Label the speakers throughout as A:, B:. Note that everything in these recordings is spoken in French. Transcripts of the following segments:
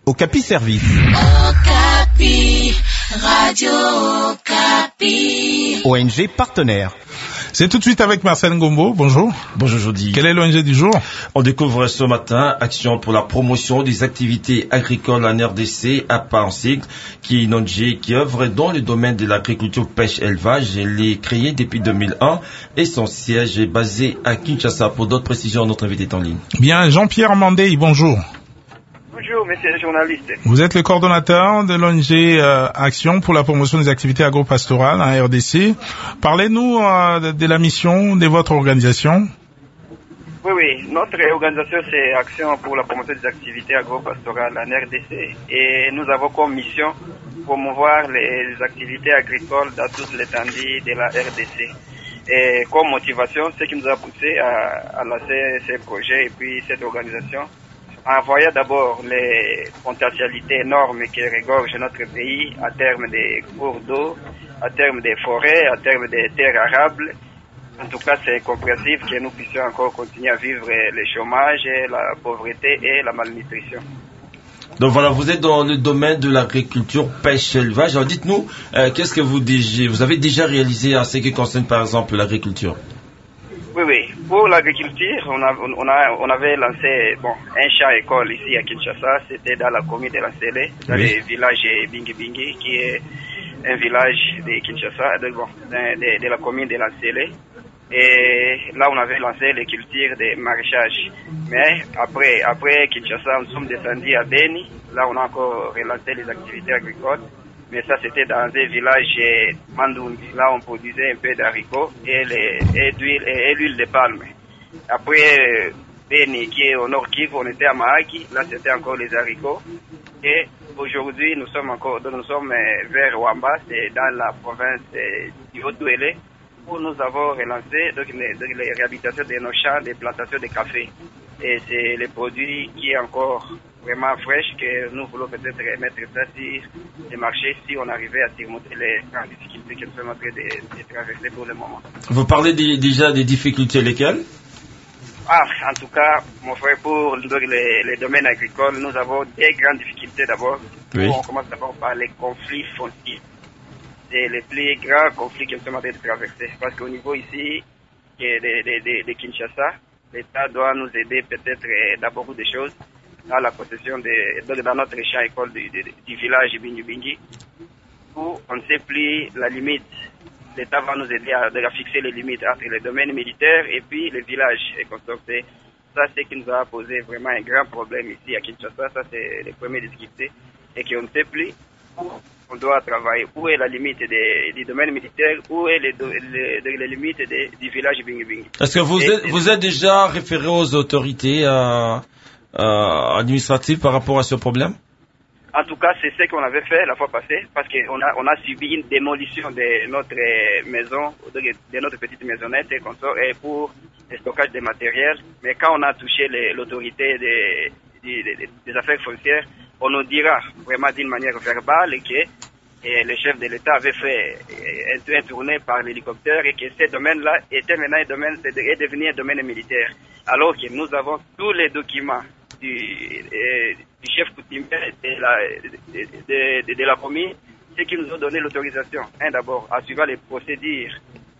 A: Okapi Service.
B: Okapi, Radio Okapi.
A: ONG partenaire.
C: C'est tout de suite avec Marcel Ngombo. Bonjour.
D: Bonjour Jody.
C: Quelle est l'ONG du jour?
D: On découvre ce matin Action pour la promotion des activités agricoles en RDC, APA en sigle, qui est une ONG qui œuvre dans le domaine de l'agriculture, pêche, élevage. Elle est créée depuis 2001 et son siège est basé à Kinshasa. Pour d'autres précisions, notre invité est en ligne.
C: Bien, Jean-Pierre Mandé, bonjour.
E: Bonjour, monsieur le journaliste.
C: Vous êtes le coordonnateur de l'ONG Action pour la promotion des activités agro-pastorales en RDC. Parlez-nous de la mission de votre organisation.
E: Oui, notre organisation c'est Action pour la promotion des activités agro-pastorales en RDC et nous avons comme mission promouvoir les activités agricoles dans toute l'étendue de la RDC. Et comme motivation, ce qui nous a poussé à lancer ces projets et puis cette organisation, en voyant d'abord les potentialités énormes qui regorgent notre pays à terme des cours d'eau, à terme des forêts, à terme des terres arables. En tout cas, c'est incompréhensible que nous puissions encore continuer à vivre le chômage, la pauvreté et la malnutrition.
D: Donc voilà, vous êtes dans le domaine de l'agriculture, pêche, élevage. Alors dites-nous, qu'est-ce que vous avez déjà réalisé en ce qui concerne par exemple l'agriculture?
E: Oui. Pour l'agriculture, on avait lancé un champ-école ici à Kinshasa. C'était dans la commune de Lancélé, dans le village Bingi Bingi, qui est un village de Kinshasa, de la commune de Lancélé. Et là, on avait lancé les cultures de maraîchage. Mais après Kinshasa, nous sommes descendus à Beni. Là, on a encore relancé les activités agricoles. Mais ça, c'était dans un village Mandoundi. Là, on produisait un peu d'haricots et l'huile de palme. Après Beni, qui est au Nord Kivu, on était à Mahagi. Là, c'était encore les haricots. Et aujourd'hui, nous sommes vers Wamba, c'est dans la province du Haut-Douélé, où nous avons relancé les réhabilitations de nos champs, des plantations de café. Et c'est les produits qui est encore vraiment fraîches que nous voulons peut-être mettre ça sur les marchés si on arrivait à surmonter les grandes difficultés que nous sommes en train de traverser pour le moment.
D: Vous parlez déjà des difficultés lesquelles?
E: En tout cas, mon frère, pour les domaines agricoles, nous avons des grandes difficultés d'abord.
D: Oui.
E: On commence d'abord par les conflits fonciers. C'est les plus grands conflits que nous sommes en train de traverser. Parce qu'au niveau ici de Kinshasa, l'État doit nous aider peut-être dans beaucoup de choses, dans la possession dans notre champ-école du village Bingi Bingi, où on ne sait plus la limite. L'État va nous aider à fixer les limites entre les domaines militaires et puis les villages et consortés. Ça, c'est ce qui nous a posé vraiment un grand problème ici à Kinshasa. Ça, c'est les premières difficultés. Et qu'on ne sait plus où on doit travailler. Où est la limite du domaine militaire? Où est les limites du village Bingi Bingi?
D: Est-ce que vous êtes déjà référé aux autorités administratives par rapport à ce problème?
E: En tout cas, c'est ce qu'on avait fait la fois passée, parce qu'on a subi une démolition de notre maison, de notre petite maisonnette et pour le stockage des matériels. Mais quand on a touché l'autorité des affaires foncières, on nous dira vraiment d'une manière verbale que le chef de l'État avait fait un tournée par l'hélicoptère et que ce domaine-là était maintenant est devenu un domaine militaire. Alors que nous avons tous les documents du chef coutumier de la commune, ceux qui nous ont donné l'autorisation. D'abord, en suivant les procédures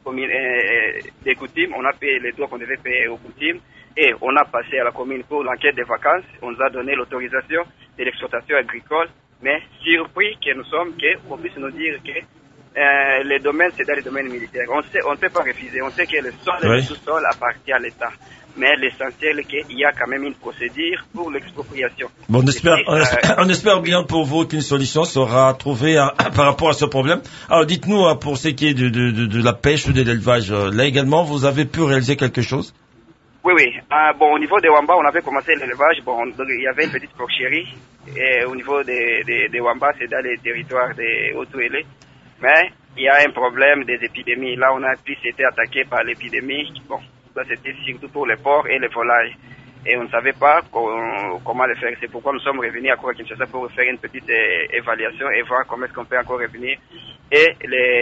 E: des coutumes, on a payé les droits qu'on devait payer aux coutumes et on a passé à la commune pour l'enquête des vacances. On nous a donné l'autorisation de l'exploitation agricole, mais surpris que nous sommes qu'on puisse nous dire que les domaines, c'est dans les domaines militaires. On ne peut pas refuser. On sait que le sol et le sous-sol appartient à l'État. Mais l'essentiel est qu'il y a quand même une procédure pour l'expropriation.
D: Bon, on espère bien pour vous qu'une solution sera trouvée par rapport à ce problème. Alors dites-nous, pour ce qui est de la pêche ou de l'élevage, là également, vous avez pu réaliser quelque chose?
E: Oui. Au niveau de Wamba, on avait commencé l'élevage. Il y avait une petite porcherie. Et au niveau de Wamba, c'est dans les territoires de Haut-Douélé. Mais il y a un problème des épidémies. Là, on a plus été attaqué par l'épidémie. Ça, c'était surtout pour les porcs et les volailles. Et on ne savait pas comment le faire. C'est pourquoi nous sommes revenus à Kinshasa pour faire une petite évaluation et voir comment est-ce qu'on peut encore revenir et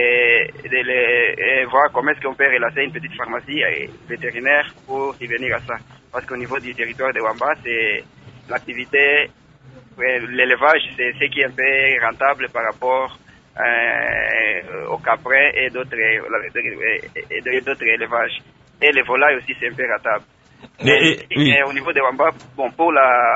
E: voir comment est-ce qu'on peut relancer une petite pharmacie vétérinaire pour y venir à ça. Parce qu'au niveau du territoire de Wamba, c'est l'activité l'élevage, c'est ce qui est un peu rentable par rapport au caprin et d'autres élevages. Et les volailles aussi, c'est un peu rentable. Mais au niveau des Wamba, bon, pour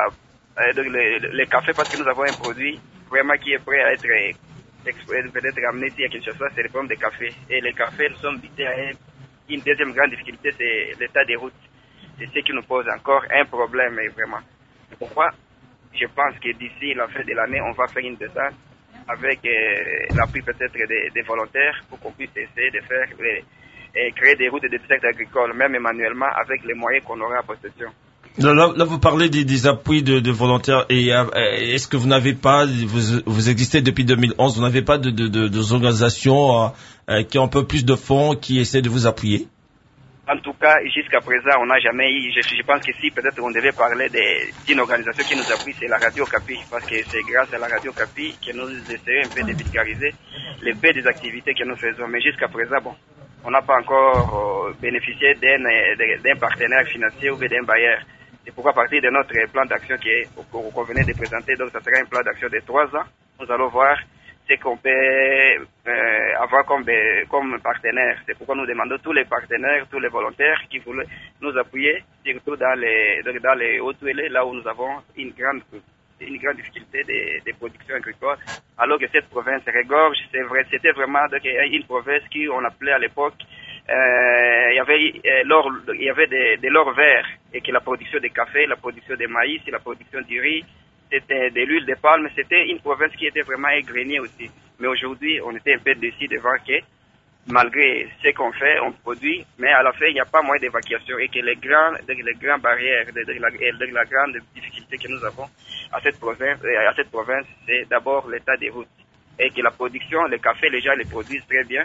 E: les cafés, parce que nous avons un produit vraiment qui est prêt à être peut-être amené ici à Kinshasa, c'est le problème des cafés. Et les cafés, nous sommes butés à une deuxième grande difficulté, c'est l'état des routes. C'est ce qui nous pose encore un problème, vraiment. C'est pourquoi je pense que d'ici la fin de l'année, on va faire une descente avec l'appui peut-être des volontaires pour qu'on puisse essayer de faire créer des routes et des secteurs agricoles, même manuellement, avec les moyens qu'on aura à possession.
D: Là, vous parlez des appuis de volontaires. Et est-ce que vous n'avez pas, vous existez depuis 2011, vous n'avez pas de organisations qui ont un peu plus de fonds, qui essaient de vous appuyer?
E: En tout cas, jusqu'à présent, on n'a jamais eu, je pense que si peut-être on devait parler d'une organisation qui nous appuie, c'est la Radio Capi, parce que c'est grâce à la Radio Capi que nous essayons un peu de vulgariser les faits des activités que nous faisons. Mais jusqu'à présent, bon, on n'a pas encore bénéficié d'un partenaire financier ou d'un bailleur. C'est pourquoi à partir de notre plan d'action qu'on venait de présenter, donc ça sera un plan d'action de 3 ans, nous allons voir ce qu'on peut avoir comme partenaire. C'est pourquoi nous demandons tous les partenaires, tous les volontaires qui voulaient nous appuyer, surtout dans les Hauts-Touélés, là où nous avons une grande difficulté de production agricole, alors que cette province regorge, c'est vrai, c'était vraiment une province qu'on appelait à l'époque, il y avait des l'or vert, et que la production de café, la production de maïs, la production du riz, c'était de l'huile de palme, c'était une province qui était vraiment égrenée aussi. Mais aujourd'hui, on était un peu déçus de voir que malgré ce qu'on fait, on produit, mais à la fin, il n'y a pas moyen d'évacuation et que les grandes barrières, la grande difficulté que nous avons à cette province, c'est d'abord l'état des routes. Et que la production, le café, les gens les produisent très bien,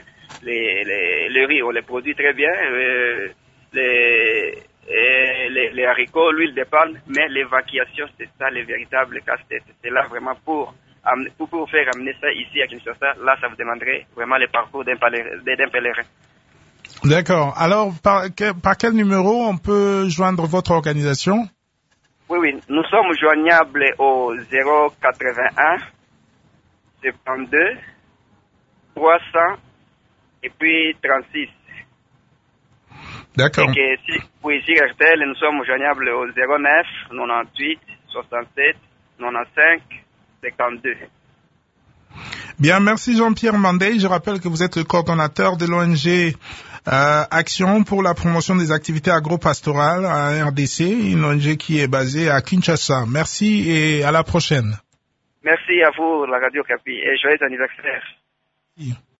E: le riz, on les produit très bien, les haricots, l'huile de palme, mais l'évacuation, c'est ça le véritable casse-tête. C'est là vraiment pour faire amener ça ici à Kinshasa, là ça vous demanderait vraiment le parcours d'un pèlerin.
C: D'accord. Alors, par quel numéro on peut joindre votre organisation?
E: Oui, nous sommes joignables au 081 72 300 et puis 36.
C: D'accord.
E: Et que sur RTL, nous sommes joignables au 09 98 67 95 52.
C: Bien, merci Jean-Pierre Mandey. Je rappelle que vous êtes le coordonnateur de l'ONG Action pour la promotion des activités agro-pastorales à RDC, une ONG qui est basée à Kinshasa. Merci et à la prochaine.
E: Merci à vous, la Radio Capi, et joyeux anniversaire.